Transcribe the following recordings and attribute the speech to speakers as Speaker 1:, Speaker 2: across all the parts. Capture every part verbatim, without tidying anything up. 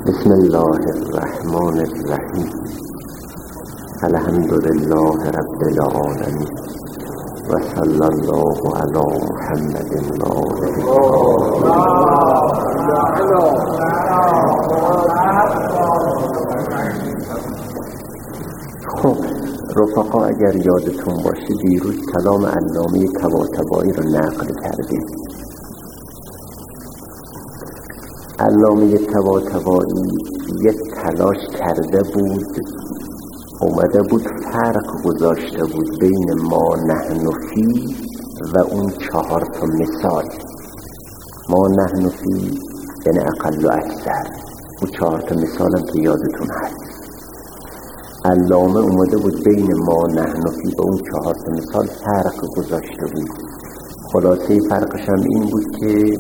Speaker 1: بسم الله الرحمن الرحیم. الحمد لله رب العالمین و صلی الله علی محمد خب رفقا، اگر یادتون باشه دیروز کلام علامه طباطبایی رو نقل کردیم. علامه طباطبایی یک تلاش کرده بود، اومده بود فرق گذاشته بود بین ما نحن فی و اون چهار تا مثال. ما نحن فی یعنی اقل و اکثر، اون چهار تا مثال هم که یادتون هست. علامه اومده بود بین ما نحن فی و اون چهار تا مثال فرق گذاشته بود. خلاصه فرقش هم این بود که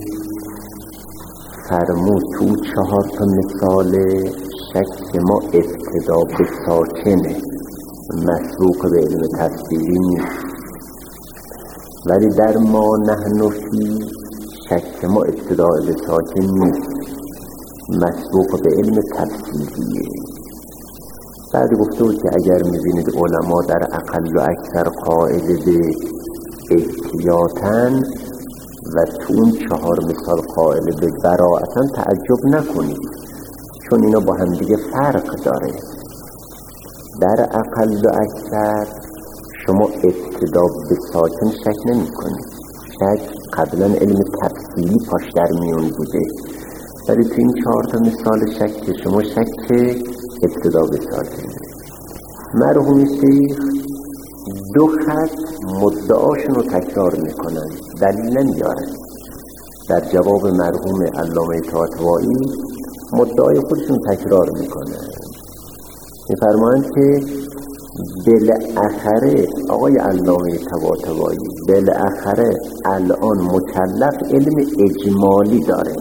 Speaker 1: فرمود تو چهار تا مثال شک ما ابتدا به ساکنه، مسبوق به علم تفصیلی نیست، ولی در ما نحن فی شک ما ابتدا به ساکن نیست، مسبوق به علم تفصیلیه. بعد گفته بود که اگر میبینید علما در اقل و اکثر قائل به احتیاطن و تو اون چهار مثال قائل به براعتن، تعجب نکنید، چون اینا با هم دیگه فرق داره. در اقل و اکثر شما ابتدا به ساکن شک نمی کنید، شک قبلا علم تفصیلی پاش در میون بوده، ولی تو این چهار تا مثال شک که شما شک ابتدا به ساکن. مرحوم شیخ دو خط مدعاشون رو تکرار میکنن، دلیل نمیارن. در جواب مرحوم علامه طباطبایی مدعای خودشون تکرار میکنن، میفرمایند که بالاخره آقای علامه طباطبایی بالاخره الان مکلف علم اجمالی داره،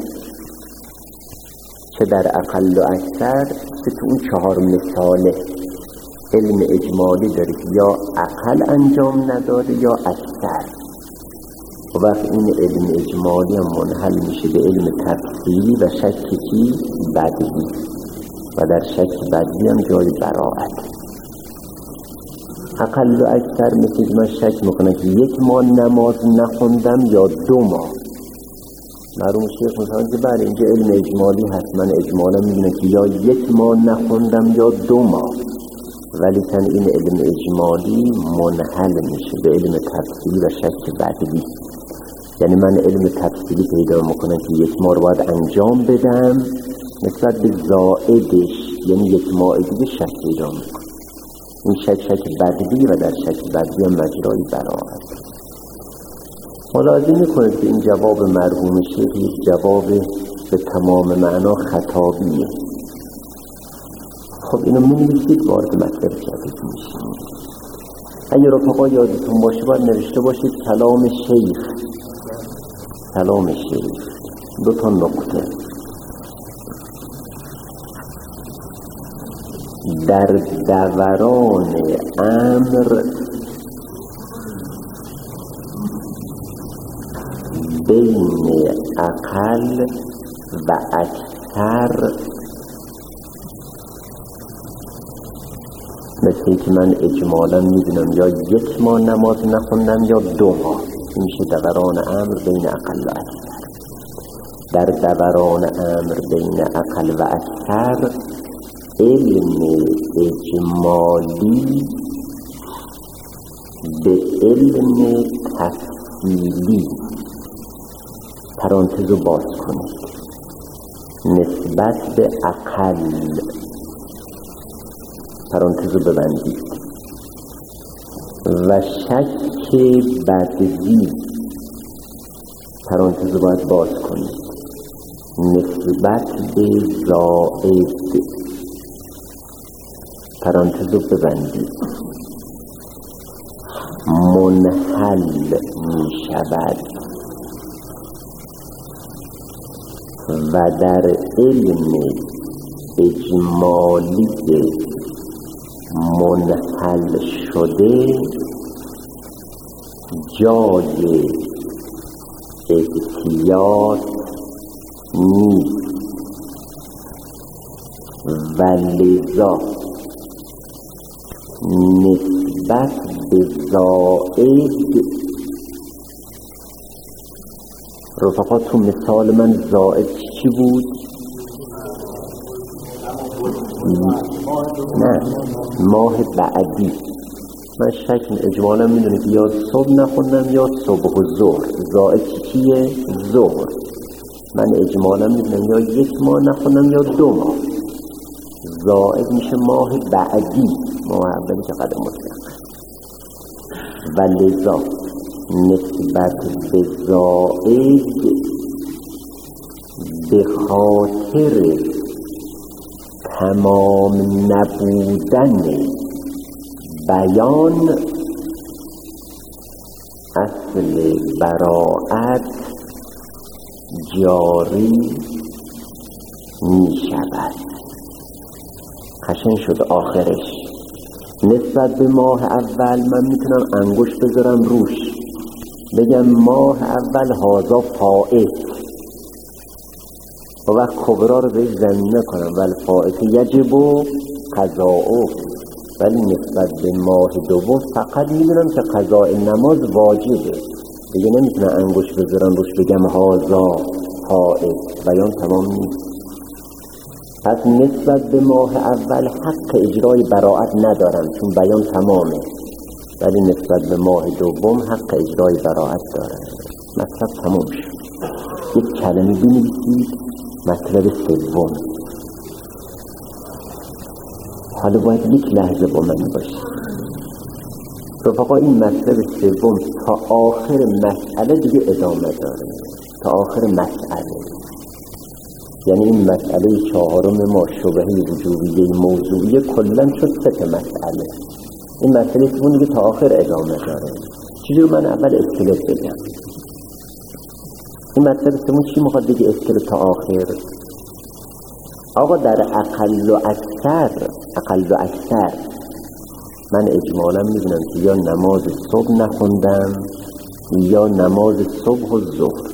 Speaker 1: چه در اقل و اکثر که تو اون چهار مثاله علم اجمالی داره که یا اقل انجام نداده یا اکثر. و وقت این علم اجمالی هم منحل میشه به علم تفصیلی و شک چی؟ بدی، و در شک بدی هم جای براعت. اقل و اکثر مثل من شک میکنه که یک ماه نماز نخوندم یا دو ماه. مرحوم شیخ مثلا که بله اینجا علم اجمالی هست، من اجمالا میدونم که یا یک ماه نخوندم یا دو ماه، ولی کن این علم اجمالی منحل میشه به علم تفصیلی و شک بدی. یعنی من علم تفصیلی پیدا میکنم که یک ماه باید انجام بدم، نسبت به زائدش یعنی یک ماه دیگه شک پیدا میکنم. این شک شک بدی و در شک بدی هم مجرای براعت. ملاحظه میکنید که این جواب مرحوم شیخ یک جواب به تمام معنا خطابیه. خب اینو می‌نویسید، وارد مطلب جدید میشید. اگه رفقا یادتون باشه باید نوشته باشید کلام شیخ. کلام شیخ دو تا نقطه. در دوران امر بین اقل و اکثر، مثل که من اجمالا میدونم یا یک ماه نماز نخوندم یا دو ماه، این میشه دوران امر بین اقل و اکثر. در دوران امر بین اقل و اکثر علم اجمالی به علم تفصیلی، پرانتز رو باز کنید، نسبت به اقل، پرانتز رو ببندید، و شک بدی، پرانتز رو باید باز کنید، نسبت به زائد، پرانتز رو ببندید، منحل می شود. و در علم اجمالی منحل شده جای احتیاط نیست. و لذا نسبت به زائد. رفقا تو مثال من زائد چی بود؟ نه، ماه بعدی. من شک اجمالا میدونه که یا صبح نخوندم یا صبح و ظهر. زائد چیه؟ ظهر. من اجمالا میدونم یا یک ماه نخوندم یا دو ماه. زائد میشه ماه بعدی، ماه اولی که قدم مطلق. و لذا نسبت به زائد به خاطر تمام نبودن بیان اصل براءت جاری می شود. قشنگ شد آخرش. نسبت به ماه اول من میتونم انگشت بذارم روش بگم ماه اول هازا فائت و وقت کبرا رو بهش زمینه کنم ولی فائت یجب و قضاء. ولی نسبت به ماه دوم فقط میدونم که قضاء نماز واجبه، دیگه نمیتونم انگشت بذارم روش بگم هازا فائت. بیان تمام نیست. پس نسبت به ماه اول حق اجرای براءت ندارم چون بیان تمامه، ولی نسبت به ماه دوم حق اجرای براءت دارم. مطلب تمام شد. یک کلمه بنویسید مطلب سوم. حالا باید یک لحظه با من باشید رفقا. این مطلب سوم تا آخر مسئله دیگه ادامه داره، تا آخر مسئله. یعنی این مسئله چهارم ما شبهه وجوبیه موضوعیه کلا شد سه تا مسئله. این مسئله سوم دیگه تا آخر ادامه داره. چیزی من اول اسکلت بگم. این مسئله سوم چی میخواد بگه اسکلت تا آخر؟ آقا در اقل و اکثر اقل و اکثر من اجمالا میدونم که یا نماز صبح نخوندم یا نماز صبح و ظهر.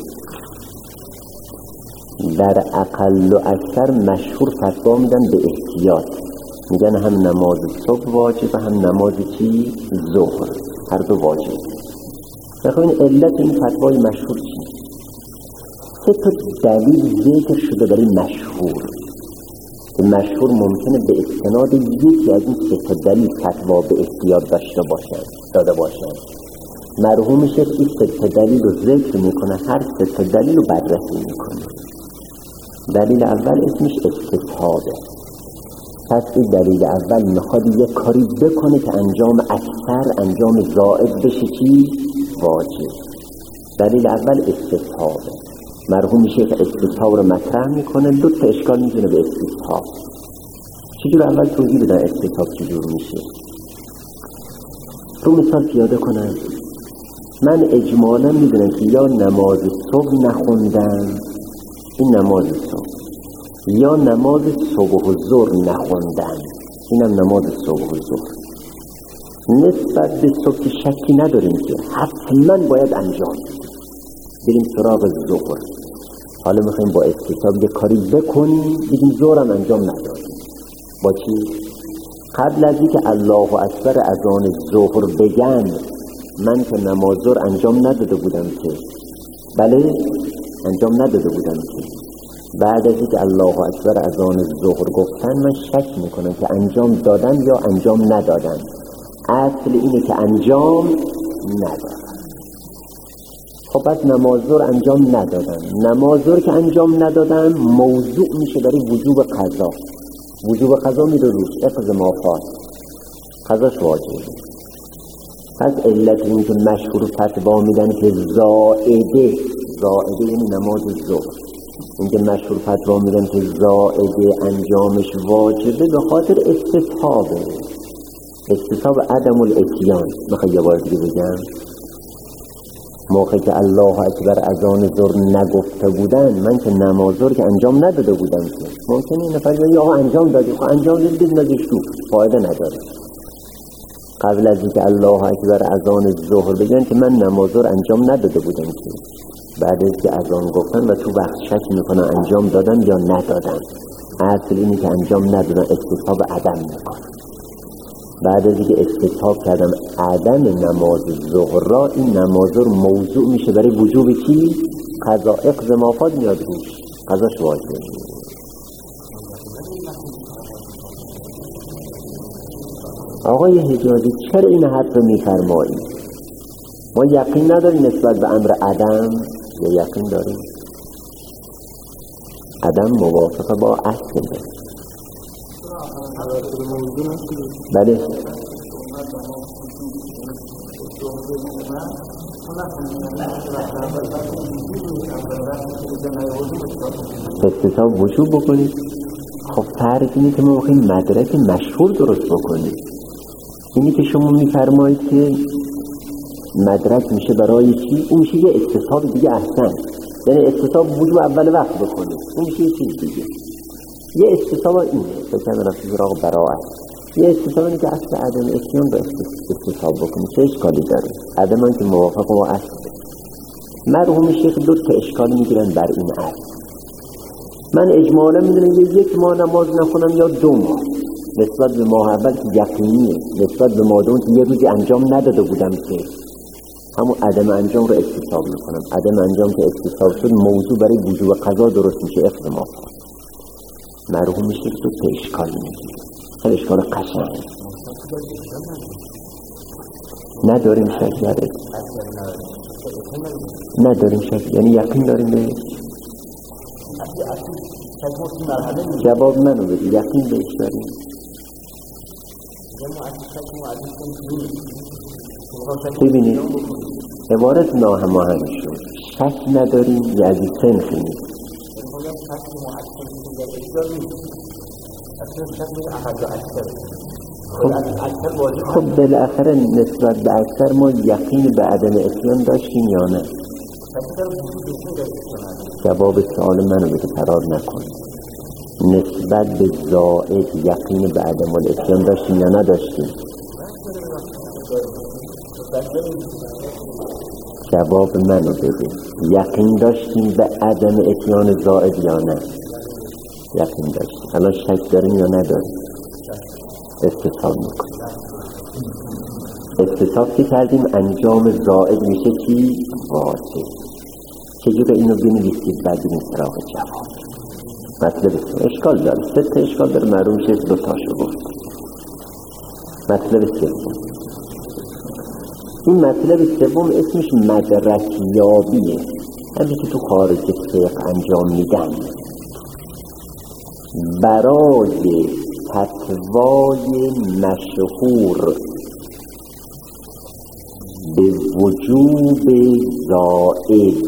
Speaker 1: در اقل و اکثر مشهور فتوا میدن به احتیاط، میگن هم نماز صبح واجب هم نماز چی؟ ظهر، هر دو واجب. بخواین علت این فتوای مشهور چی؟ سه تا دلیل ذکر شده برای مشهور. مشهور ممکنه به استناد یکی از این سه تا دلیل فتوا به احتیاط داشته باشن داده باشن. مرحومش این سه تا دلیل رو ذکر میکنه، هر سه تا دلیل رو بررسی میکنه. دلیل اول اسمش استصحابه. پس این دلیل اول میخواد یک کاری بکنه که انجام اکثر انجام زائد بشه چی؟ واجب. دلیل اول استصحابه. مرحوم شیخ استصحاب رو مطرح میکنه. دو تا اشکال میتونه به استصحاب. چجور اول توضیح بدن استصحاب چجور میشه؟ رو مثال پیاده کنم. من اجمالا میدونم که یا نماز صبح نخوندم، این نماز صبح، یا نماز صبح و ظهر نخوندم، اینم نماز صبح و ظهر. نسبت به صبح که شکی نداریم که حتما باید انجام بریم سراغ ظهر. حالا میخوایم با استصحاب یه کاری بکنیم بگیم ظهرم انجام ندادیم. با چی؟ قبل از اینکه الله اکبر اذان ظهر بگم من که نماز ظهر انجام نداده بودم که، بله انجام نداده بودم که. بعد از اینکه الله اکبر اذان ظهر گفتن من شک میکنم که انجام دادم یا انجام ندادم. اصل اینه که انجام ندادم. خب پس نماز ظهر انجام ندادم. نماز ظهر که انجام ندادم موضوع میشه برای وجوب قضا. وجوب قضا میره روش اقضا ما فات، قضاش واجبه. پس علت این که مشهور فتوا میدن که زائده، زائده یعنی نماز ظهر، این که مشهور فتوا میدن که زائده انجامش واجبه به خاطر استصحابه. استصحاب عدم الاتیان. میخوای یه بار دیگه بگم؟ موقع که الله اکبر اذان ظهر نگفته بودن من که نماز ظهر که انجام نداده بودم که ممکنه این نفر بگه آقا انجام دادی، خب انجام دادی بندازش تو، فایده نداره. قبل از اینکه الله اکبر اذان ظهر بگن که من نماز ظهر انجام نداده بودم که، بعد از که اذان گفتن و تو وقت شک میکنن انجام دادن یا ندادن. اصل اینی که انجام ندادن استصحاب عدم میکنن. بعد از اینکه استصحاب کردم عدم نماز ظهر را، این نماز رو موضوع میشه برای وجوب چی؟ قضا. اقضا مافاد میاد روش، قضاش واجبه. آقای حجازی چرا این حرف رو میفرمایی؟ ما یقین نداریم نسبت به امر عدم یا یقین داریم؟ عدم موافقه با اصله. بله استصحاب وجوب بکنید. خب فرض اینه که ما بخوایم مدرک مشهور درست بکنید. اینی که شما میفرمایید که مدرک میشه برای چی؟ اون میشه یه استصحاب دیگه احسن، یعنی استصحاب وجوب اول وقت بکنید، اون میشه یه چیز دیگه. یه استصحاب اینه بکنم رفتی براغ براعت، یه استصحاب اینه که اصل عدم اتیان رو استصحاب بکنید. چه اشکالی داره؟ عدم هم که موافق با اصل. مرحوم شیخ دو تا اشکال میگیرن بر این اصل. من اجمالا میدونم یه یک ماه نماز نخونم یا دو ماه، نسبت به ماه اول که یقینیه، نسبت به ماه دوم که یه روزی انجام نداده بودم که همون عدم انجام رو استصحاب میکنم. عدم انجام که استصحاب شد موضوع برای وجوب قضا درست میشه. اقضا مافاد. مرحوم شیخ دو تا اشکال میگیره، خیلی اشکال قشنگ. نداریم شک یاره نداریم شک، یعنی یقین داریم بهش. جواب منو بده، یقین بهش داریم؟ ببینید عبارت ناهماهنگ شد. شک نداریم یه از این سنخی نیست. خب بالاخره نسبت به اکثر ما یقین به عدم اتیان داشتیم یا نه؟ جواب سوال منو بده، فرار نکن. نسبت به زائد یقین به عدم الاتیان داشتیم یا نداشتیم؟ جواب منو بده، یقین داشتیم به عدم اتیان زائد یا نه؟ یقین داشتیم. الان شک داریم یا نداریم؟ استصحاب میکنیم. استصحاب که کردیم انجام زائد میشه چی؟ واجب. چجور اینو بنویسید بعد این سراغ جواب. مطلب اشکال داره، سه تا اشکال داره، معلوم شد دو تاشو گفت. مطلب سوم، این مطلب سوم اسمش مدرکیابیه، همین که تو خارج فقه انجام میدن برای فتوای مشهور به وجوب زائد.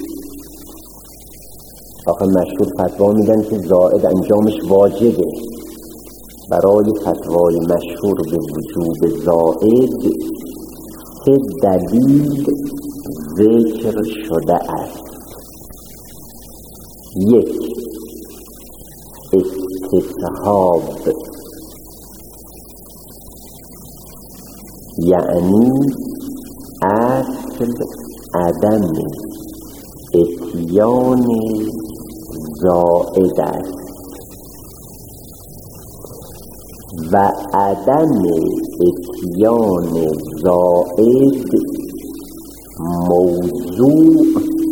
Speaker 1: آخه مشهور فتوا میدن که زائد انجامش واجبه. برای فتوای مشهور به وجوب زائد که دلیل ذکر شده است. یک، استصحاب، یعنی اصل عدم اتیان زائد است و عدم اتیان زائد موضوع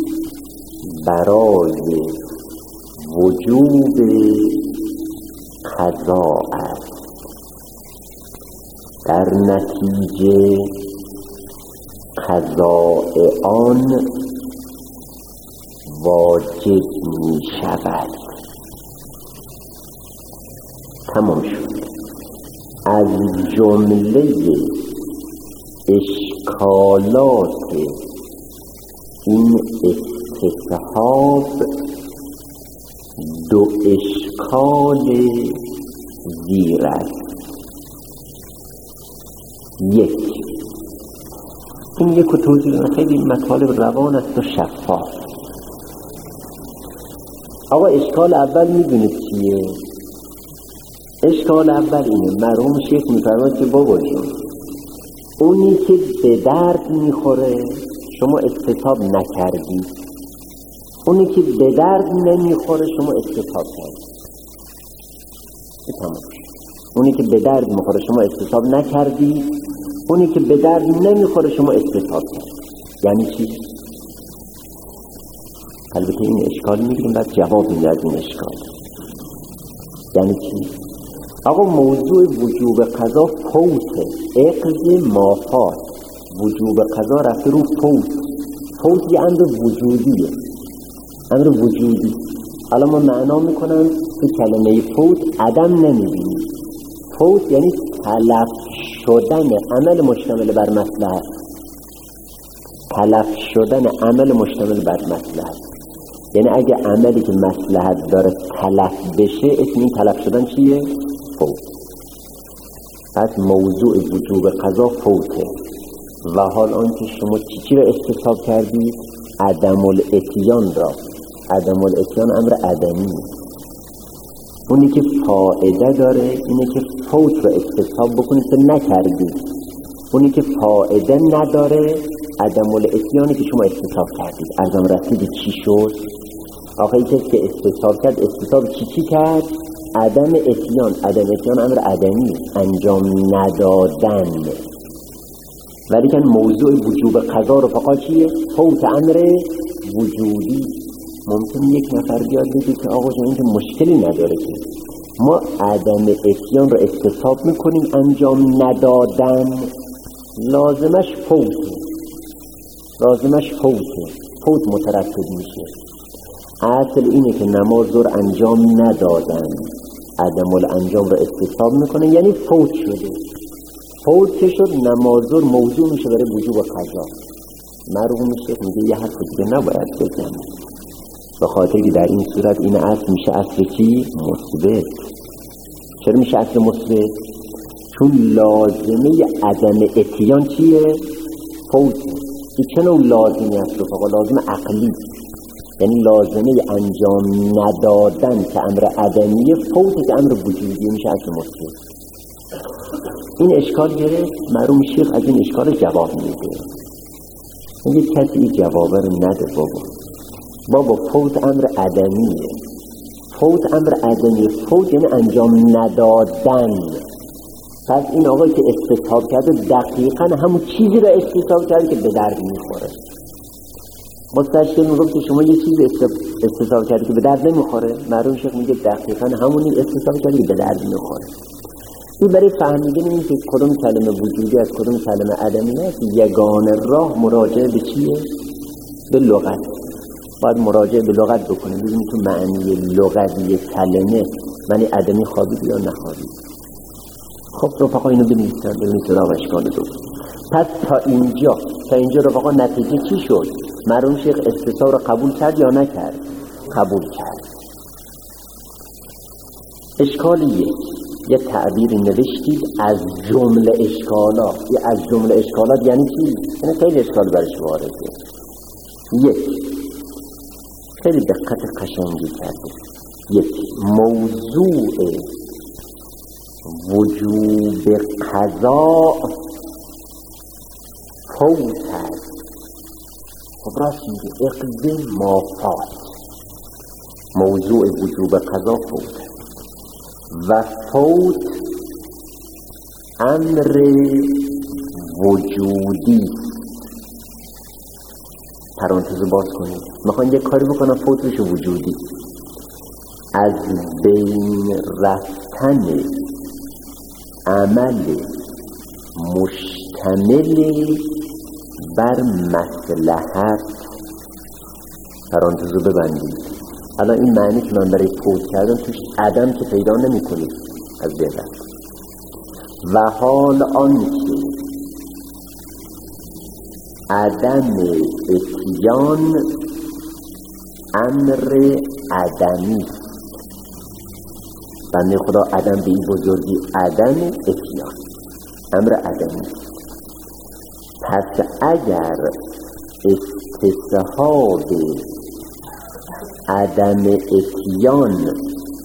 Speaker 1: برای وجوب قضا است. در نتیجه قضاء آن واجب می شود. تمام شد. از جمله اشکالات این استصحاب دو اشکال زیر است. یک، این یک توضیح خیلی مطالب روان است و شفاف. آقا اشکال اول میدونید چیه؟ اشکال اول اینه، مرحوم شیخ میفرماید که بابا جون اونی که به درد میخوره شما استصحاب نکردید، اونی که به درد نمیخوره شما استصحاب کردید. تمام. اونی که به درد میخوره شما استصحاب نکردی، اونی که به درد نمیخوره شما استصحاب کردی. یعنی چی؟ البته این اشکال میگیریم بعد جواب میده از این اشکال. یعنی چی؟ آقا موضوع وجوب قضا فوته، اقض مافات. وجوب قضا رفته رو فوت. فوت یه امر وجودیه، امر وجودی. حالا ما معنا میکنم تو کلمه فوت عدم نمیبینی. فوت یعنی تلف شدن عمل مشتمل بر مصلحت، تلف شدن عمل مشتمل بر مصلحت. یعنی اگه عملی که مصلحت داره تلف بشه، اسم این تلف شدن چیه؟ فوت. پس موضوع وجوب قضا فوته. و حال آنکه شما چی چی را استصحاب کردید؟ عدم الاتیان را. عدم الاتیان امر عدمی. اونی که فائده داره اینه که فوت را استصحاب بکنید که نکردید. اونی که فائده نداره عدم الاتیانی که شما استصحاب کردید. ازم رسیدی چی شد؟ آخه کسی که استصحاب کرد، استصحاب چی چی کرد؟ عدم اتیان. عدم اتیان امر عدمی، انجام ندادن. ولی که موضوع وجوب قضا رو فقط چیه؟ فوت امر وجودی. ممکن یک نفر بیاد بگه که آقا جان این که مشکلی نداره که ما عدم اتیان رو استصحاب میکنیم، انجام ندادن لازمش فوته. لازمش فوته، فوت مترتب میشه. اصل اینه که نماز رو انجام ندادن، عدم الانجام رو استصحاب میکنه، یعنی فوت شده. فوت که شد، نماز رو موضوع میشه برای وجوب قضا. مرحوم شیخ میگه یه حرف دیگه نباید بزنی، به خاطر که در این صورت این اصل میشه اصل چی؟ مثبت. چرا میشه اصل مثبت؟ چون لازمه عدم اتیان چیه؟ فوت. این چه نوع لازمی است؟ فقط لازم عقلی، یعنی لازمه انجام ندادن که امر عدمیه، فوت که امر وجودی، میشه اصل مثبت. این اشکال گرفت، مرحوم شیخ از این اشکال جواب میده. میگه کسی این جواب رو نده بابا. بابا فوت امر عدمیه. فوت امر عدمیه. فوت یعنی انجام ندادن. پس این آقای که استصحاب کرده دقیقاً همون چیزی رو استصحاب کرده که به درد میخوره. مستشکل میگم که شما یه چیزی استصحاب کرده که به درد نمیخوره، مرحوم شیخ میگه دقیقاً همونی استصحاب کرده که به درد میخوره. این برای فهمیدن این که کدوم کلمه وجودی از کدوم کلمه عدمی است، یگانه راه مراجعه به چیه؟ به لغت. باید مراجعه به لغت بکنیم، ببینیم تو معنی لغوی کلمه معنی عدمی خوابید یا نخوابید. خب رفقا اینو بنویسن، ببینید سراغ اشکال دو. پس تا اینجا تا اینجا رفقا نتیجه چی شد؟ مرحوم شیخ استصحاب رو قبول کرد یا نکرد؟ قبول کرد. اشکالیه یه تعبیری نوشتید از جمله اشکالات. یه از جمله اشکالات یعنی چی؟ یعنی خیلی اشکال برش وارده. یک، خیلی دقت قشنگی کرده. یک، موضوع وجوب قضا فوت است. خب راست میگه، اقض مافات. موضوع وجوب قضا فوت است و فوت امر وجودی. پرانتز باز کنید، میخوان یک کاری بکنم فوت بشه وجودی. از بین رفتن عمل مشتمل بر مصلحت. پرانتز رو ببندید. الان این معنی که من برای فوت کردم توش عدم که پیدا نمی کنید از بین رفت. و حال آنکه عدم اتیان امر عدمی. بنده خدا عدم به این بزرگی، عدم اتیان امر عدمی. پس اگر استصحاب عدم اتیان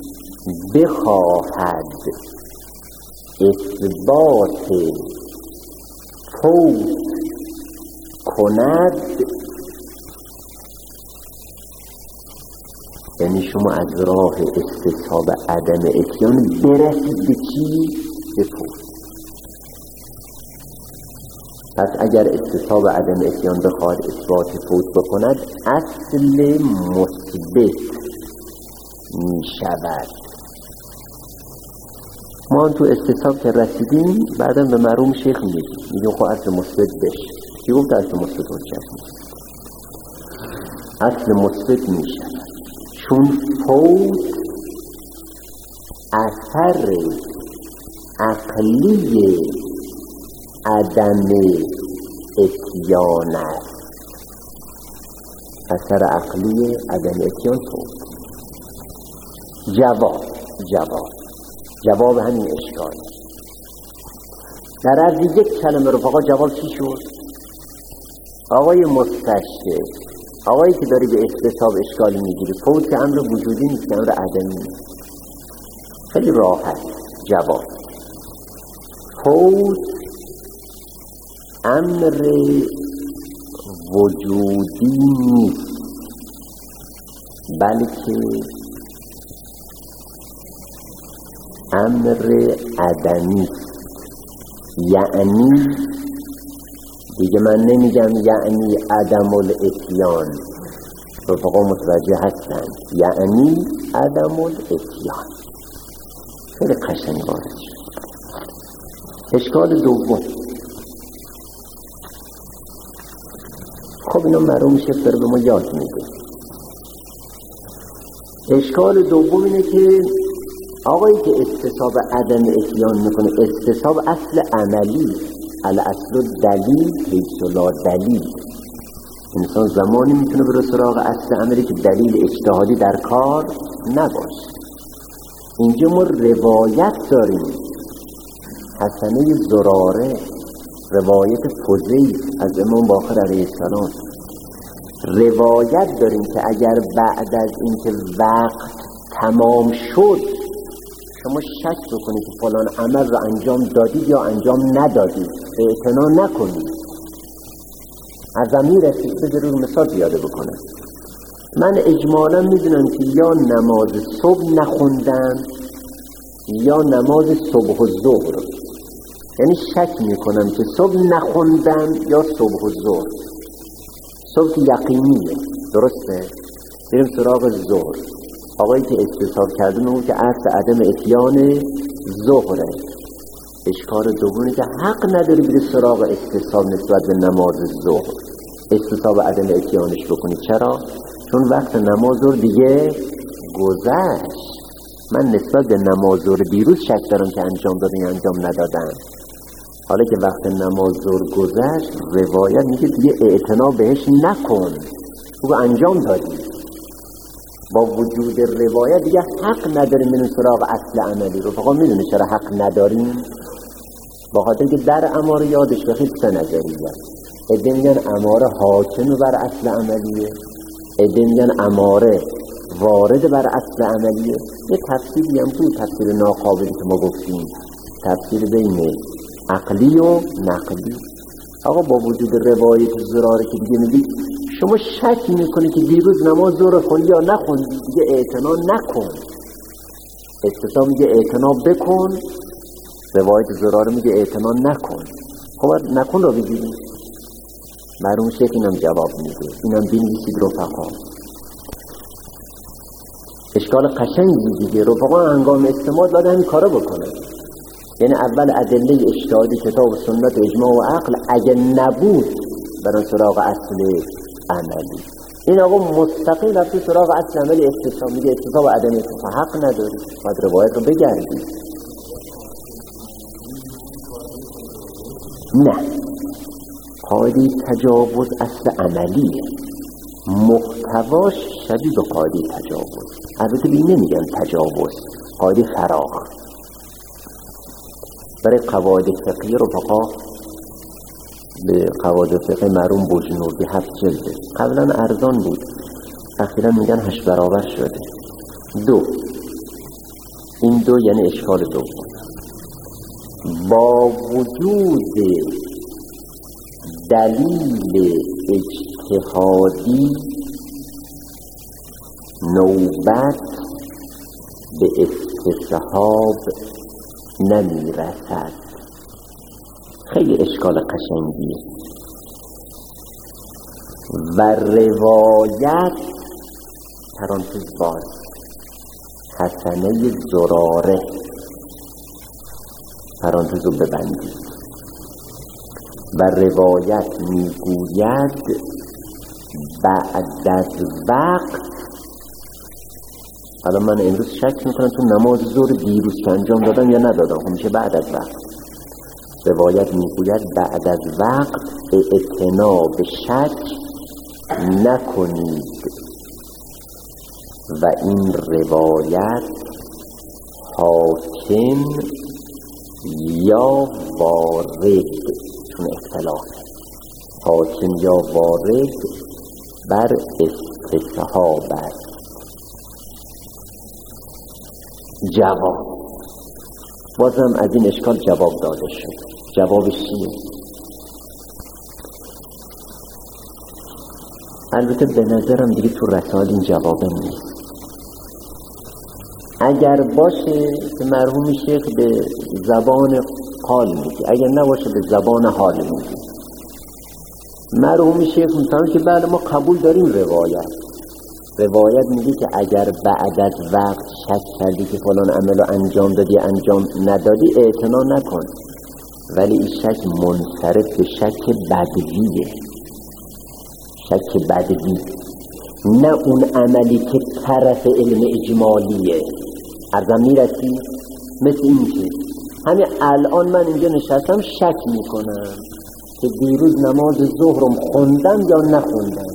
Speaker 1: بخواهد اثبات فوت کند، یعنی شما از راه استصحاب عدم اتیان برسید به چی؟ به فوت. پس اگر استصحاب عدم اتیان بخواد اثبات فوت بکند، اصل مثبت می شود. ما تو استصحاب که رسیدیم بعدا به مرحوم شیخ میگیم میگیم خب اصل مثبت بشه. کی گفت اصل مثبت حجت نیست؟ اصل مثبت می شود چون فوت اثر عقلی عدم اتیان است. اثر عقلی عدم اتیان فوت. جواب جواب جواب همین اشکال در عرض یک کلمه رفقا جواب چی شد؟ آقای مستشفی، آقایی که داری به استصحاب اشکالی میگیری، فوت که امر وجودی نیست که امر عدمی نیست. خیلی راحت جواب. فوت امر وجودی نیست بلکه امر عدمی است. یعنی دیگه من نمیگم یعنی عدم الاتیان، رفقا متوجه هستن، یعنی عدم الاتیان. خیلی قشنگ وارد شد. اشکال دوم، خب اینا مرحوم شیخ داره به ما یاد میده. اشکال دوم اینه که آقایی که استصحاب عدم اتیان میکنه، استصحاب اصل عملی، الاصل دلیل حیث لا دلیل. انسان زمانی میتونه بره سراغ اصل عملی که دلیل اجتهادی در کار نباشه. اینجا ما روایت داریم، حسنه زراره، روایت فضیل از امام باقر علیه السلام، روایت داریم که اگر بعد از اینکه وقت تمام شد شما شک بکنید که فلان عمل رو انجام دادید یا انجام ندادید، اعتنا نکنید. از امیر رسید به ضرور مثال زیاده بکنم. من اجمالا میدونم که یا نماز صبح نخوندم یا نماز صبح و ظهر، یعنی شک میکنم که صبح نخوندم یا صبح و ظهر. صبح که یقینیه، درسته؟ بریم سراغ ظهر. آقایی که استصحاب کرده میگه که اصل عدم اتیان ظهره. اشکال دومی که حق نداری بری سراغ استصحاب نسبت به نماز ظهر، استصحاب عدم اتیانش بکنی. چرا؟ چون وقت نماز ظهر دیگه گذشت. من نسبت به نماز ظهر دیروز شک دارم که انجام دادن یا انجام ندادن. حالا که وقت نماز ظهر گذشت، روایت میگه دیگه اعتنا بهش نکن، تو انجام دادی. با وجود روایت دیگه حق نداریم من سراغ اصل عملی رو. فقط میدونه چرا حق نداریم؟ با خاطر که در اماره یادش بخید سه نظریه. عده میگن اماره حاکم بر اصل عملیه، عده میگن اماره وارد بر اصل عملیه. یه تفسیری هم توی تفسیر ناقابلی که ما گفتیم، تفسیر بین عقلی و نقلی. آقا با وجود روایت زراره که دیگه میگید شما شک میکنی که دیروز نماز ظهر خوندی یا نخوندی، دیگه اعتنا نکن. استصحاب میگه اعتنا بکن، روایت زراره میگه اعتنا نکن. خب نکن رو بگیریم. مرحوم شیخ اینم جواب میده، اینم بنویسید رفقا. اشکال قشنگی دیگه. رفقا هنگام استعمال باید همین کارا بکنه. یعنی اول ادله اجتهادی کتاب و سنت و اجماع و عقل اگه نبود برای سراغ اصل عملی. این آقا مستقیم رفت سراغ اصل عملی استصحاب، میگه استصحاب و عدم اتیان حق نداری، باید روایت رو بگردی. نه، قاعده تجاوز اصل عملیه، محتواش شبیه به قاعده تجاوز. البته بی نمیگن تجاوز، قاعده فراغ. برای قواعد فقهی رفقا به قواعد فقهی مرحوم بجنوردی هفت جلده، قبلا ارزان بود، اخیرا میگن هشت برابر شده. دو، این دو یعنی اشکال دو، با وجود دلیل اجتهادی نوبت به استصحاب نمی رسد. خیلی اشکال قشنگیه. و روایت پرانتز باز حسنه زراره پرانتز رو ببندید. و روایت میگوید بعد از وقت. حالا من امروز شک میکنم تو نماز ظهر دیروز که انجام دادم یا ندادم، خب میشه بعد از وقت. روایت میگوید بعد از وقت اعتنا به شک نکنید و این روایت حاکم یا وارد، چون اختلاف حاکم یا وارد بر استصحاب است. جواب بازم از این اشکال جواب داده شد. جوابش چیه؟ البته به نظرم دیگه تو رسائل این جواب نیست. اگر باشه که مرحوم شیخ به زبان قال میگه، اگر نباشه به زبان حال میگه. مرحوم شیخ میفهمه که بله ما قبول داریم روایت روایت میگه که اگر بعد از وقت شک کردی که فلان عملو انجام دادی انجام ندادی اعتنا نکن، ولی این شک منصرف به شک بدویه، شک بدوی، نه اون عملی که طرف علم اجمالیه. ارزم میرسی؟ مثل این که همین الان من اینجا نشستم شک میکنم که دیروز نماز ظهرم خوندم یا نخوندم.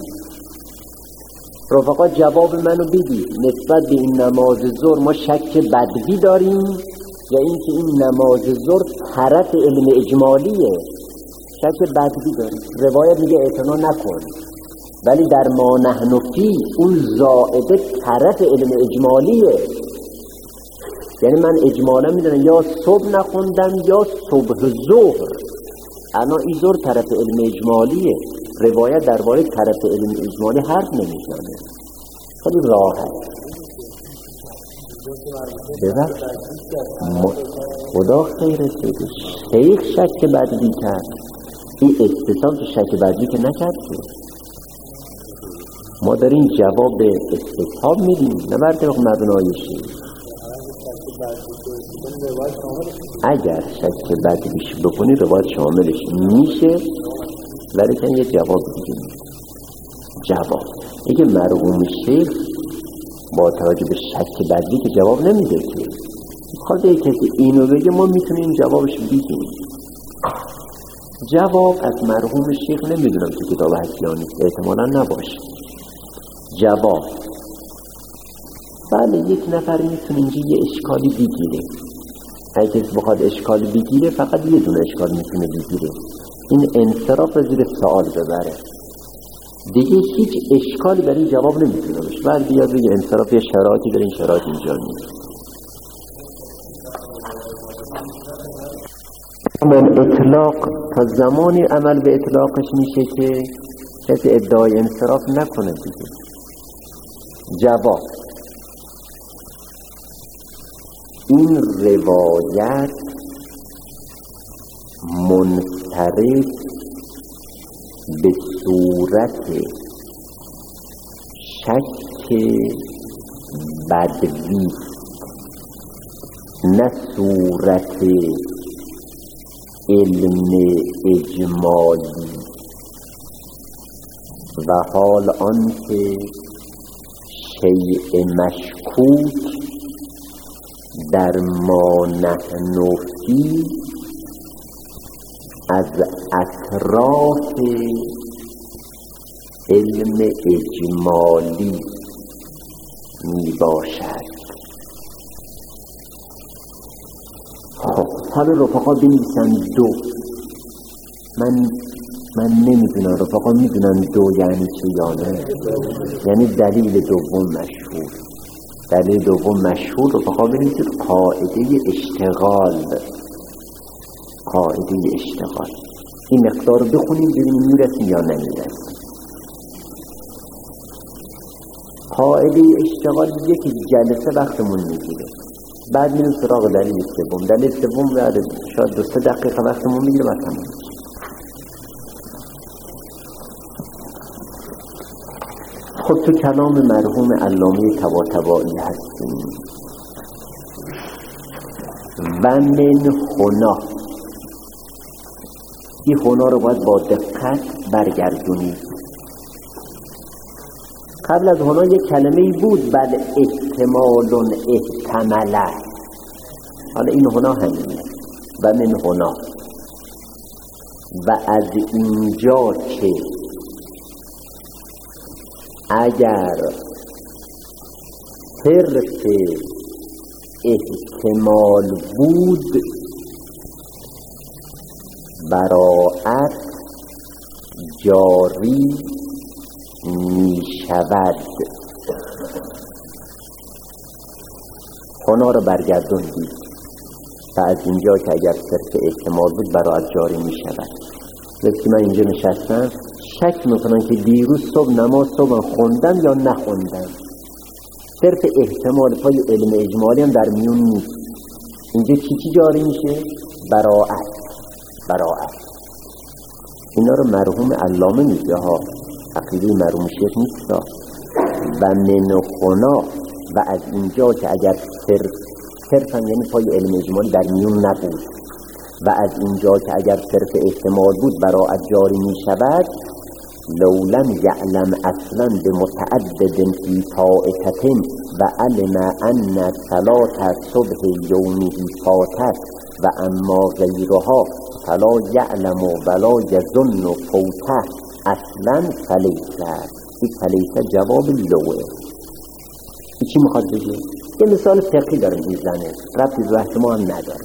Speaker 1: رفقا جواب منو بدید، نسبت به این نماز ظهر ما شک بدوی داریم یا اینکه این نماز ظهر طرف علم اجمالیه؟ شک بدوی داریم. روایت میگه اعتنا نکن، ولی در ما نحن فی اون زائده طرف علم اجمالیه. یعنی من اجمالا میدونم یا صبح نخوندم یا صبح ظهر، اما این ظهر طرف علم اجمالیه. روایت درباره طرف علم اجمالی حرف نمیزنه، خیلی راحت. ببخش خدا خیرت بده، شیخ شک بدوی کرد، این استثاب تو شک بدوی که نکرد که ما داریم جواب به استصحاب میدیم، نه بر طبق مبنای شیخ. اگر شک بدویش بکنی روایت شاملش میشه، ولی که یه جواب دیگه میده. جواب اینکه مرحوم شیخ با توجه به شک بدوی که جواب نمیده که خواهد یک کسی اینو بگه ما میتونیم جوابش بگیم. جواب از مرحوم شیخ نمیدونم تو کتاب هست یا نیست، احتمالا نباشه. جواب بله یک نفر میتونه اینجا یه اشکالی بگیره، اگه کسی بخواد اشکالی بگیره فقط یه دونه اشکال میتونه بگیره، این انصراف رو زیر سوال ببره، دیگه هیچ اشکالی برای این جواب نمیتونه باشه. بعد بیاد بگه انصراف یه شرایطی داره، این شرایط اینجا نیست. من اطلاق تا زمانی عمل به اطلاقش میشه که کسی ادعای انصراف نکنه دیگه. جواب این روایت منصرف به صورت شک بدوی، نه صورت علم اجمالی. و حال آنکه شیء مشکوک در ما نحن فی از اطراف علم اجمالی می باشد. خب حالا رفقا بنویسن دو. من من نمیدونم رفقا میدونن دو یعنی چی یا نه؟ یعنی دلیل دوم مشهور. دلیل دوم مشهور رفقا بنویسید قاعده اشتغال. قاعده اشتغال این مقدار رو بخونیم ببینیم میرسیم یا نمیرسیم. قاعده اشتغال یک جلسه وقتمون میگیره، بعد میریم سراغ دلیل سوم، دلیل سوم بعد شاید دو سه دقیقه وقتمون میگیره و تمام. خب تو کلام مرحوم علامه طباطبایی هستیم و من هنا، این هنا رو باید با دقت برگردونید. قبل از هنا یک کلمه‌ای بود بل احتمال احتمله، حالا این هنا همینه و من هنا و از اینجا که اگر صرف احتمال بود براعت جاری می شود. هنا رو برگردوندید و از اینجا که اگر صرف احتمال بود براعت جاری می شود. وقتی من اینجا نشستم شک میکنم که دیروز صبح نماز صبح خوندم یا نخوندم، صرف احتمال پای علم اجمالی هم در میون نیست. اینجا چی چی جاری میشه؟ براعت. براعت اینا رو مرحوم علامه میگه ها، عقیده مرحوم شیخ نیست. و من هنا و از اینجا که اگر صرف صرف هم یعنی پای علم اجمالی در میون نبود و از اینجا که اگر صرف احتمال بود براعت جاری می شود. لو لم یعلم اصلا بمتعدد فی طائفة و علم ان صلاة صبح یومه فاتت و اما غیرها فلا یعلم ولا یظن فوته اصلا فلیسه. این فلیسه جواب لوه. این چی میخواد بگه؟ یه مثال فقهی داره میزنه، ربطی به بحث ما هم نداره.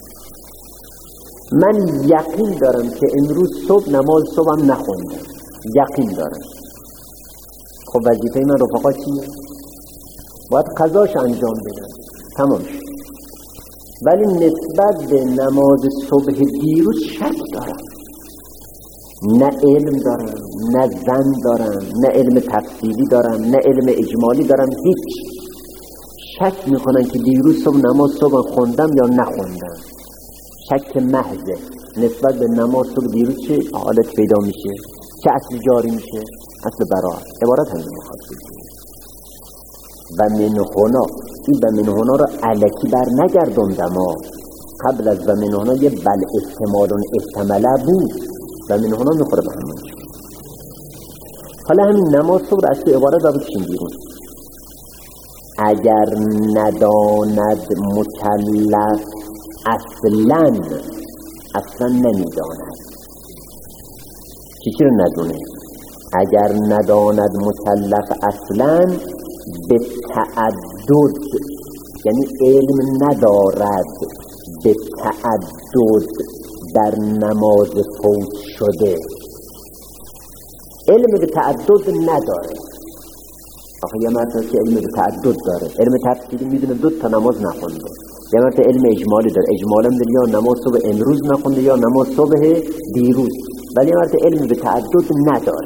Speaker 1: من یقین دارم که امروز صبح نماز صبحم نخوندم، یقین دارم. خب وظیفه من رفقا چیه؟ باید قضاش انجام بدم، تمام شد. ولی نسبت به نماز صبح دیروز شک دارم، نه علم دارم، نه ظن دارم، نه علم تفصیلی دارم، نه علم اجمالی دارم، هیچ. شک میکنن که دیروز صبح نماز صبح خوندم یا نخوندم. شک محضه نسبت به نماز صبح دیروز چه حالت پیدا میشه؟ چه اصل جاری میشه؟ اصل براعت. عبارت همین میخواد بگه. و من هنا، این و من هنا رو الکی بر نگردوندم. قبل از و من هنا یه بل احتمال احتماله بود. و من هنا میخوره به همون. حالا همین نماز صبح اصل عبارت رو بکشیم بیرون. اگر نداند مکلف اصلا، اصلا نمیداند. چی چی رو ندونه؟ اگر نداند مکلف اصلا به تعدد، یعنی علم ندارد به تعدد در نماز فوت شده. علم به تعدد نداره. آخه یه مرتبه که علم به تعدد داره، علم تفصیلی میدونه دو تا نماز نخونده. یه مرتبه علم اجمالی داره، اجمالا داره یا نماز صبح امروز نخونده یا نماز صبح دیروز. ولی یه مرتبه علم به تعدد نداره.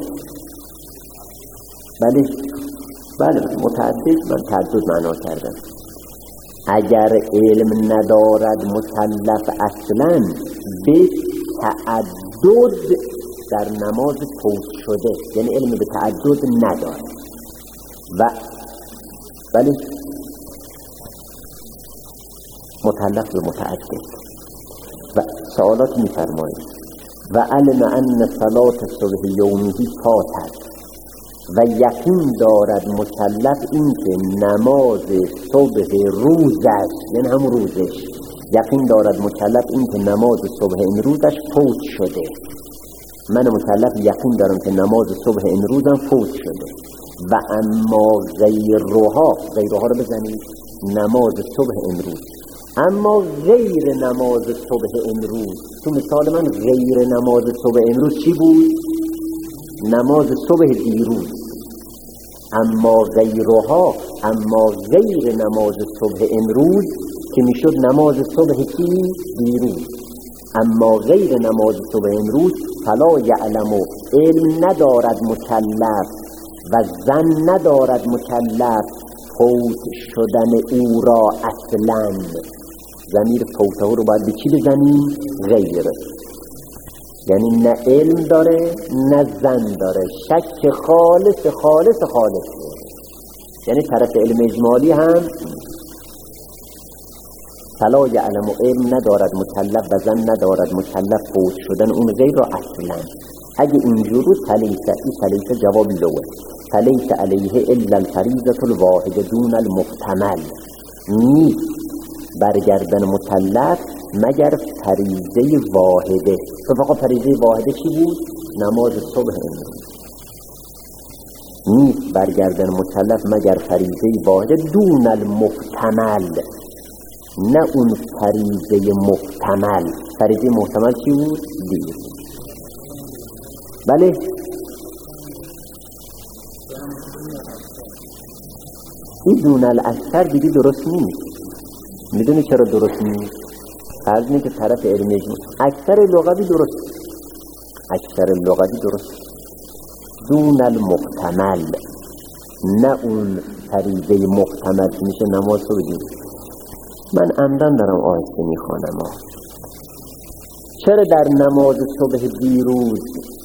Speaker 1: بله بله متعدد، من تعدد معنا کردم. اگر علم ندارد مکلف اصلا به تعدد در نماز فوت شده، یعنی علم به تعدد نداره. و ولی متعلق به متعدد. و سوالات می‌فرمایید و علم ان صلاة صبح یومه فاتت و یقین دارد مکلف این که نماز صبح روزش، یعنی هم روزش، یقین دارد مکلف این که نماز صبح امروزش فوت شده. من مکلف یقین دارم که نماز صبح امروزم فوت شده. و اما غیرها، غیرها رو بزنید، نماز صبح امروز، اما غیر نماز صبح امروز. تو مثال من غیر نماز صبح امروز چی بود؟ نماز صبح دیروز. اما غیرها، اما غیر نماز صبح امروز که میشد نماز صبح چی؟ دیروز. اما غیر نماز صبح امروز فلا یعلم، علم ندارد مکلف و زن ندارد مکلف فوت شدن او را اصلا. ضمیر فوته رو باید به چی بزنیم؟ غیر. یعنی نه علم داره نه زن داره، شک خالص خالص خالص. یعنی طرف علم اجمالی هم فلا یعلم، علم ندارد مکلف و زن ندارد مکلف فوت شدن اون غیر را اصلا. اگه اینجور رو تلیسه، این تلیسه جواب لوه، تلیسه علیه الا الفریضة الواحده دون المحتمل، نیست برگردن مکلف مگر فریضه واحده. تو فقط فریضه واحده چی بود؟ نماز صبح. نیست برگردن مکلف مگر فریضه واحده دون المحتمل، نه اون فریضه محتمل. فریضه محتمل چی بود؟ دیر. بله این دون الاکثر دیگه درست نیست. میدونی چرا درست نیست؟ فرض که طرف علم اجمالی اکثر لغوی درست، اکثر لغوی درست دون المحتمل، نه اون فریضه محتمل که میشه نماز رو بدید. من عمدن دارم آیسته میخوانم. چرا در نماز صبح دیروز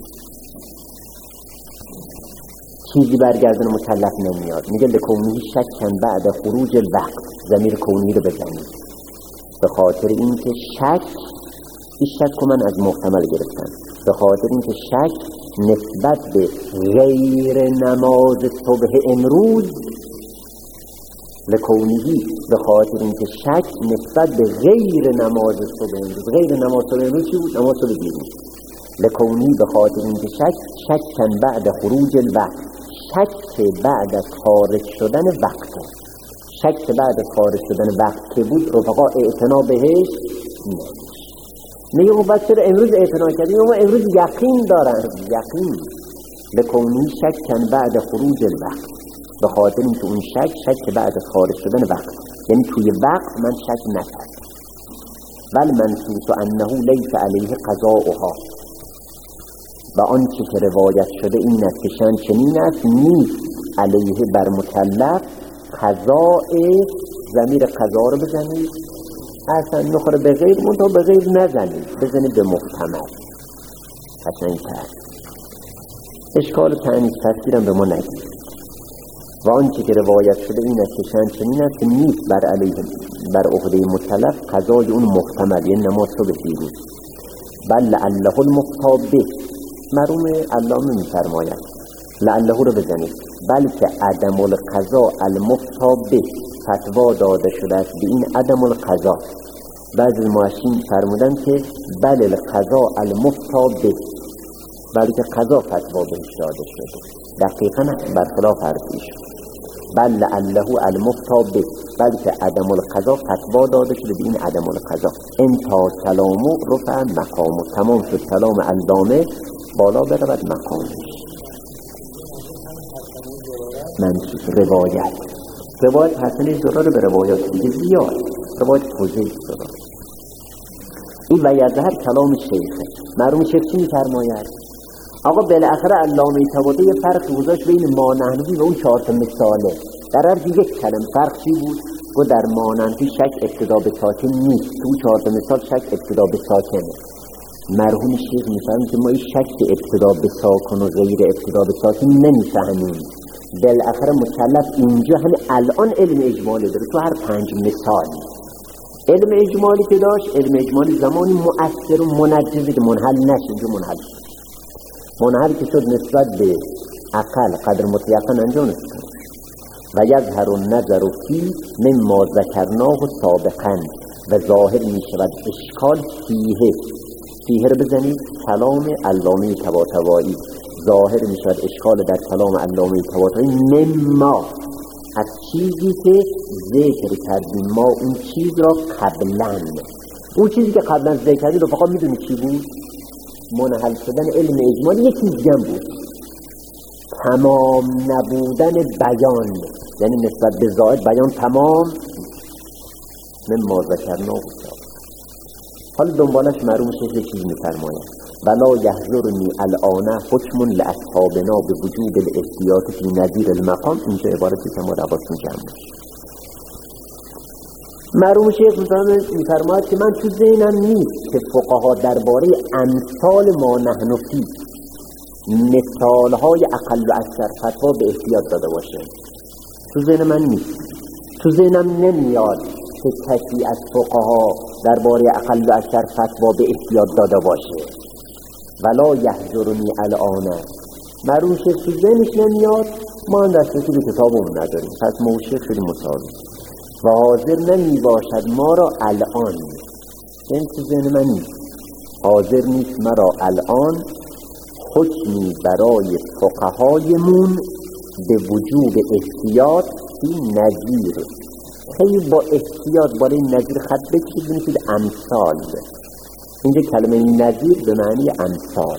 Speaker 1: چیزی برگردن مکلف نمیاد؟ میگه لکونی شکن بعد خروج الوقت. ضمیر کونی رو بزنید به خاطر اینکه شک، این شک رو من از محتمل گرفتم، به خاطر اینکه شک نسبت به غیر نماز صبح امروز، لکونی به خاطر اینکه شک نسبت به غیر نماز صبح امروز. غیر نماز صبح امروز چی بود؟ نماز صبح دیروز. لکونی به خاطر اینکه شک شکن بعد خروج الوقت، شک بعد از خارج شدن وقت. شک بعد از خارج شدن وقت که بود رفقا اعتنا بهش نه. میگه خب بس چرا امروز اعتنا کردیم؟ ما امروز یقین دارن، یقین. لکونی شکن بعد خروج الوقت، به خاطر اینکه اون شک شک بعد از خارج شدن وقت، یعنی توی وقت من شک نکردم. بل منصوص انه لیس علیه قضاؤها، و آنچه که روایت شده این است که شن چنین است، نیست علیه بر مکلف قضاء. ضمیر قضا رو بزنید، اصلا نخوره به غیر، منطقه به غیر نزنید، بزنید به محتمل. اصلا این کرد اشکال تعنیز تفسیرم به ما نگید. و آنچه که روایت شده این است که شن چنین است، نیست بر علیه بر عهده مکلف قضای اون محتمل، یعنی نماز صبح دیروز. بل لعله المفتابه، مرحوم علامه می‌فرماید لعله رو بزنید، بلکه عدم القضا المفتابه، فتوا داده شده است به این عدم القضا. بعضی معشین فرمودن که بل القضا المفتابه، بلکه قضا فتوا بهش داده شده. دقیقاً برخلاف حرفیش. بل لعله المفتابه، بلکه عدم القضا فتوا داده شده به این عدم القضا. انتا کلامو رفع مقامو، تمام شد کلام علامه، بالا برود مقامش. منصوص روایت روایت حسنی زرار به روایات دیگه زیاد، روایت فوزی زرار. این و یظهر کلام شیخه. مرحوم شیخ چی می‌فرماید؟ آقا بالاخره علامه طباطبایی یه فرق گذاشت بین ما نحنفی و اون چهار تا مثاله. در هر یک کلمه فرق چی بود؟ گفت در ما نحنفی شک ابتدا به ساکن نیست، تو چهار تا مثال شک ابتدا به ساکنه. مرحوم شیخ می‌فرماید که ما این شک ابتدا به ساکن و غیر ابتدا به ساکن نمی‌فهمیم. بالاخره مکلف اینجا همین الان علم اجمالی داره، تو هر پنج مثال علم اجمالی که داشت، علم اجمالی زمانی مؤثر و منجزی که منحل نشه، اینجا منحل شد. منحل که شد نسبت به عقل قدر مطلقاً انجام نسبت و یظهر النظر فی مما ذکرناه سابقاً، و ظاهر می شود اشکال فیه. فیه رو بزنید کلام علامه طباطبایی. ظاهر می شود اشکال در کلام علامه طباطبایی مما، از چیزی که ذکر کردیم ما اون چیز را قبلاً، اون چیزی که قبلاً ذکر کردیم رو فقط میدونی چی بود؟ منحل شدن علم اجمالی. یکی دیگه بود تمام نبودن بیان، یعنی نسبت به ظاهر بیان تمام مما ذکرنا بود. حالا دنبالش مرحوم شیخ چیز می‌فرماید ولا یحضرنی الان حکم لاصحابنا به وجود الاحتیاط فی نظیر المقام. اینجا عبارتی که ما رواتون جمع میشه. مرحوم شیخ میفرماید که من تو ذهنم نیست که فقها درباره امثال ما نحن فی مثالهای اقل و اکثر فتوا به احتیاط داده باشه. تو ذهن من نیست. تو ذهنم نمیاد که کسی از فقها درباره اقل و اکثر فتوا به احتیاط داده باشه. ولا یحضرنی الان. مرحوم شیخ تو ذهنش نمیاد، ما هم دسترسی به کتابمون نداریم، پس ما شیخ خیلی مساوی و حاضر نمی باشد ما را الان. این تو ذهن من نیست، حاضر نیست مرا الان حکمی برای فقهایمون به وجوب احتیاط فی نظیر. خیلی با احتیاط برای نظیر خط بکشید بنویسید امثال. اینجا کلمه نظیر به معنی امثال.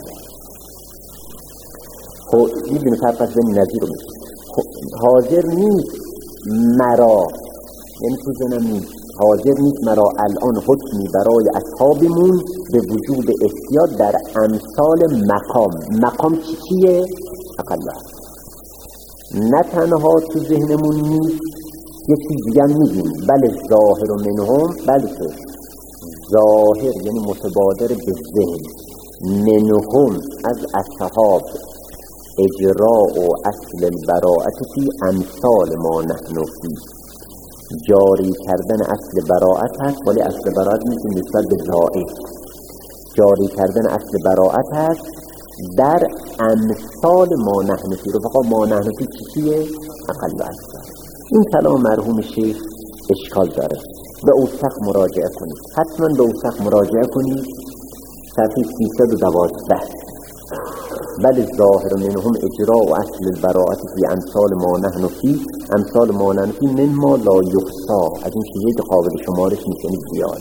Speaker 1: خب میدونی فرق از بین نظیر و مثال. حاضر نیست مرا، یعنی تو ذهنم نیست، حاضر نیست مرا الان حکمی برای اصحابمون به وجوب احتیاط در امثال مقام. مقام چی چیه؟ اقلا. نه تنها تو ذهنمون نیست، یکی دیگه میگیم بله ظاهر و منهم، بلکه ظاهر یعنی متبادر به ذهن، منهم از اصحاب اجراء و اصل البراءت فی امثال ما نحن فی. جاری کردن اصل براءت هست، ولی اصل براءت نیست نسبت به زائد. جاری کردن اصل براءت هست در امثال ما نحن فی. رفقا ما نحن فی چی چیه؟ اقل و اکثر. این کلام مرحوم شیخ اشکال داره، به اوسق مراجعه کنید، حتما به اوسق مراجعه کنید. صفحه سیصد و دوازده. بل ظاهر منهم اجراء و اصل البراءت فی امثال ما نحن فی. امثال ما نحن فی مما لا یحصی، از این چیزی که قابل شمارش نیست، یعنی زیاد.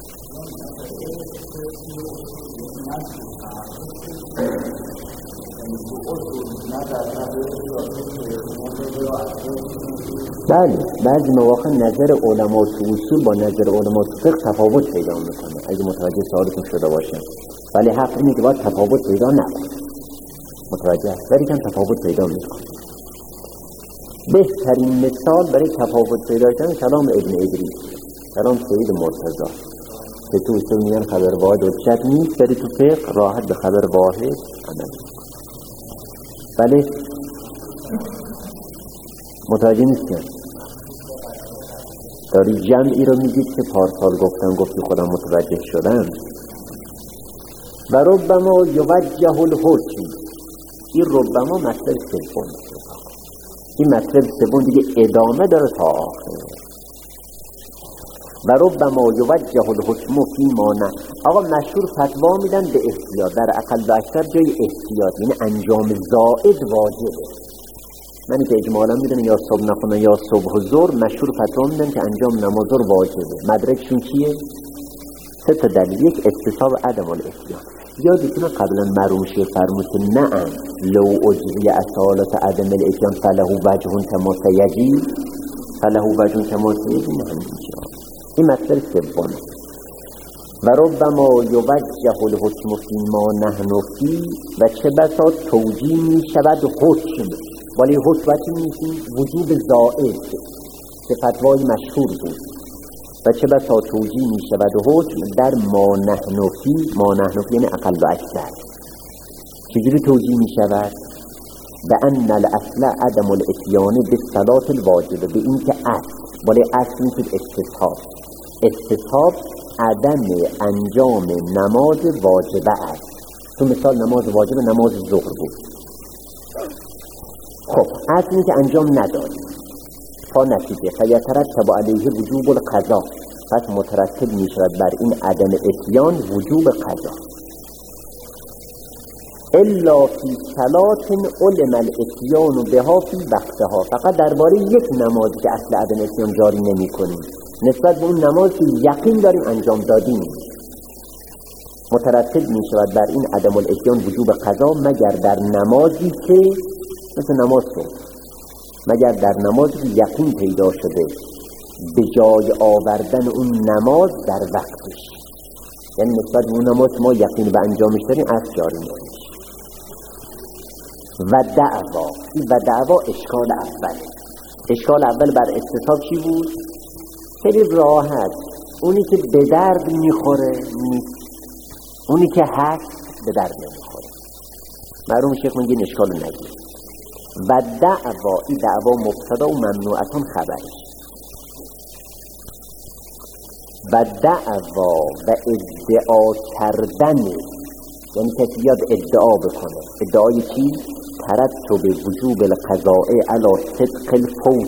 Speaker 1: بله بعضی مواقع نظر علما تو اصول با نظر علما تو فقه تفاوت پیدا میکنه، اگه متوجه سوالتون شده باشه. ولی حق اینه که باید تفاوت پیدا نکنه، متوجه است، ولی کم تفاوت پیدا میکنه. بهترین مثال برای تفاوت پیدا کردن کلام ابن ادریس، کلام سید مرتضی که تو اصول میگن خبر واحد حجت نیست، ولی تو فقه راحت به خبر واحد عمل. ولی متوجه نیستن. داری جمعی رو میگید که پارسال گفتن، گفتی خودم متوجه شدم. و ربما یوجه الحکم. این ربما مطلب سوم، این مطلب سوم دیگه ادامه داره تا آخر. و ربما یوجه الحکم فی ما نه. آقا مشهور فتوا میدن به احتیاط، در اقل و اکثر جای احتیاط، یعنی انجام زائد واجبه. منی که اجمالا میدونم یا صبح نخونه یا صبح و ظهر، مشهور فتوا میدن که انجام نماز ظهر واجبه. مدرکشون چیه؟ سه تا دلیل. یک استصحاب عدم الاحتیاط. یادتونه قبلا مرحوم شیخ فرمود که نعم لو اجری اصالت عدم الاتیان فله وجه کما سیجی، فله وجه کما سیجی. نه همینجا این مطلب سومه. و ربما یوجه الحکم فی ما نحن فی. و چه بسا توجیه می شود حکم، ولی حکمتی میشین وجوب زائد که فتوای مشهور بود. و چه بسا توجیه می شود حکم در ما نحن فی. ما نحن فی یعنی اقل و اکثر. چجوری توجیه می شود؟ به ان الاصل عدم الاتیان به صلات الواجبه، به این که اصل، ولی اصل میشود استصحاب. استصحاب عدم انجام نماز واجبه است. تو مثال نماز واجبه نماز ظهر بود، خب اصلی که انجام نداد تا نتیجه فیترتب علیه وجوب القضا، پس مترتب می شود بر این عدم اتیان وجوب قضا. الا فی صلات علم الاتیان بها فی وقتها. فقط درباره یک نمازی که اصل عدم اتیان جاری نمی کنیم، نسبت به اون نمازی که یقین داریم انجام دادیم، مترتب می شود بر این عدم الاتیان وجوب قضا، مگر در نمازی که مثل نماز که مگر در نمازی که یقین پیدا شده به جای آوردن اون نماز در وقتش. یعنی نسبت به اون نماز ما یقین به انجامش داریم از جاری میشه. و دعوا و دعوا اشکال اول اشکال اول بر استصحاب چی بود؟ خیلی راحت، اونی که به درد میخوره نیست، اونی که هست به درد نمیخوره. معلوم شیخ میگه این اشکال نگیر. و دعوا این دعوا مبتدا و ممنوعتون خبرش. و دعوا و ادعا کردن، یعنی کسی بیاد ادعا بکنه. ادعای چی؟ ترتب وجوب القضاء علی صدق الفوت،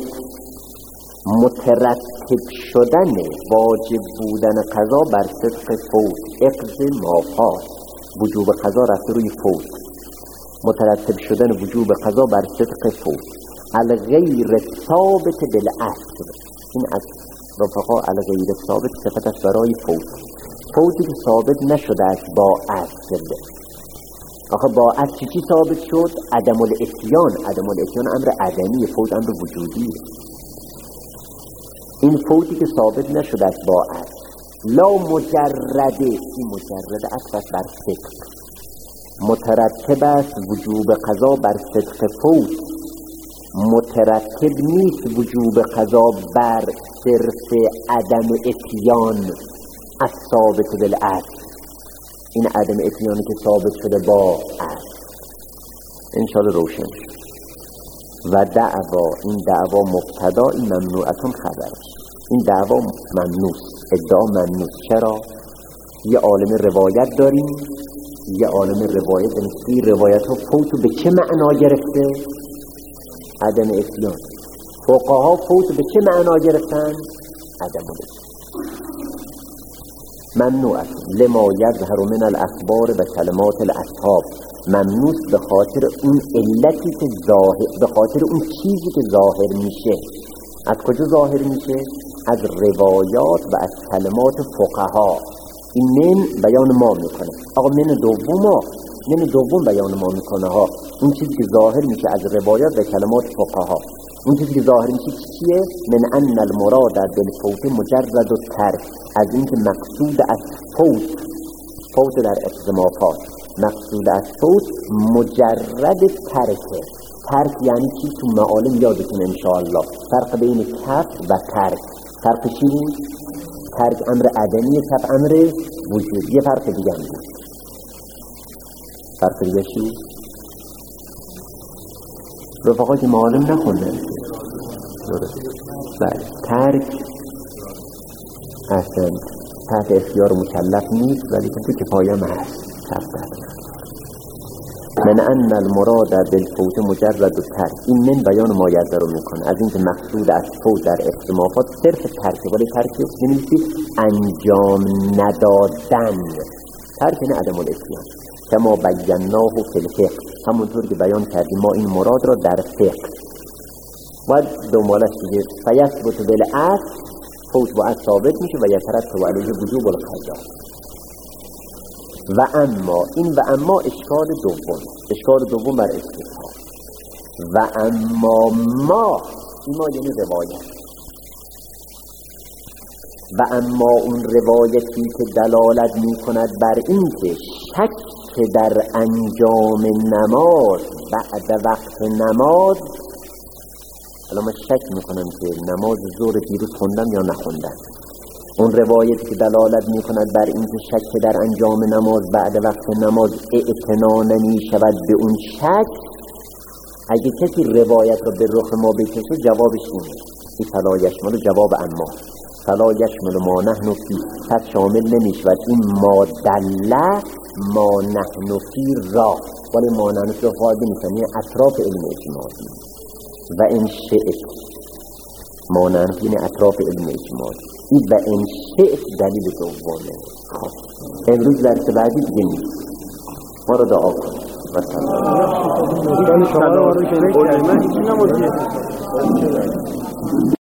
Speaker 1: مترتب شدن واجب بودن قضا بر صدق فوت. اقض ما فات، وجوب قضا رفته روی فوت، مترتب شدن وجوب قضا بر صدق فوت. الغیر ثابت بالاصل، این از رفقا الغیر ثابت صفت است برای فوت. فوتی که ثابت نشده است با اصل. آخه با اصل چی ثابت شد؟ عدم الاتیان. عدم الاتیان امر عدمی، فوت امر وجودی. این فوتی که ثابت نشده است با اصل. لا مجرده، این مجرد اصل است بر صدق. مترتب است وجوب قضا بر صدق فوت، مترتب نیست وجوب قضا بر صرف عدم اتیان از ثابت بالاصل. این عدم اتیانی که ثابت شده با اصل انشاءالله روشن. و دعوا، این دعوا مبتدا، این ممنوعتون خبرش. این دعوا ممنوع، ادعا ممنوع. چرا؟ یه عالم روایت داریم، یه عالم روایت داریم. این روایت ها فوتو به چه معنا گرفته؟ عدم اتیان. فقها فوتو به چه معنا گرفتن؟ عدم اتیان. ممنوع لما یظهر من الاخبار و کلمات الاصحاب، ممنوع به خاطر اون علتی که ظاهر، به خاطر اون چیزی که ظاهر میشه. از کجا ظاهر میشه؟ از روایات و از کلمات فقها. این من بیان ما میکنه. آقا من دوم ها من دوم بیان ما میکنه ها. اون چیزی که ظاهر میشه از روایات و کلمات فقها. اون چیزی که ظاهر میشه چیه؟ من ان المراد بالفوت مجرد الترک، از اینکه مقصود از فوت، فوت در اقتضامات، مقصود از فوت مجرد ترکه. ترک یعنی چی؟ تو معالم یادتون انشاءالله فرق بین کف و ترک. فرق چی بود؟ ترک امر عدمی، کف امر وجود. یه فرق دیگه هم بود. فرق دیگه چی؟ رفقا که معالم نخونده. بله، ترک اصلا تحت اختیار مکلف نیست، ولی که تو کفایه هم هست. من ان المراد بالفوت مجرد الترک، این من بیان ما یظهر رو میکنه از اینکه مقصود از فوت در اختمافات صرف ترک. ولی ترک نمیشه انجام ندادن. ترک نه عدم الاتیان. کما بیناه فی الفقه، همونطور که بیان کردیم ما این مراد را در فقه. و دنبالش دیگه فیثبت بالاصل، فوت با اصل ثابت میشه و یترتب علیه وجوب القضا. و اما، این و اما اشکال دوم، اشکال دوم بر استثناء. و اما ما، این ما یعنی روایت. و اما اون روایتی که دلالت میکند بر این که شک در انجام نماز بعد وقت نماز، الان من شک میکنم که نماز ظهر دیروز خوندم یا نخوندم. اون روایتی که دلالت میکند بر این که شک در انجام نماز بعد وقت نماز اعتنا نمی شود به اون شک، اگه کسی روایت رو به رخ ما بکشه جوابش اینه. این فلا یشمل جواب اما فلا یشمل ما نحن فی، پس شامل نمیشود این ما دله ما نحن فی را، ولی ما نحن فی خواهد میکنه اطراف علم اجماعی. و این شئت ما نحن فی اطراف علم اجماعی. این و این شئت دلیل دومه. امروز درس بعدی دیگه نیست. ما رو دعا کنیم. و سلام.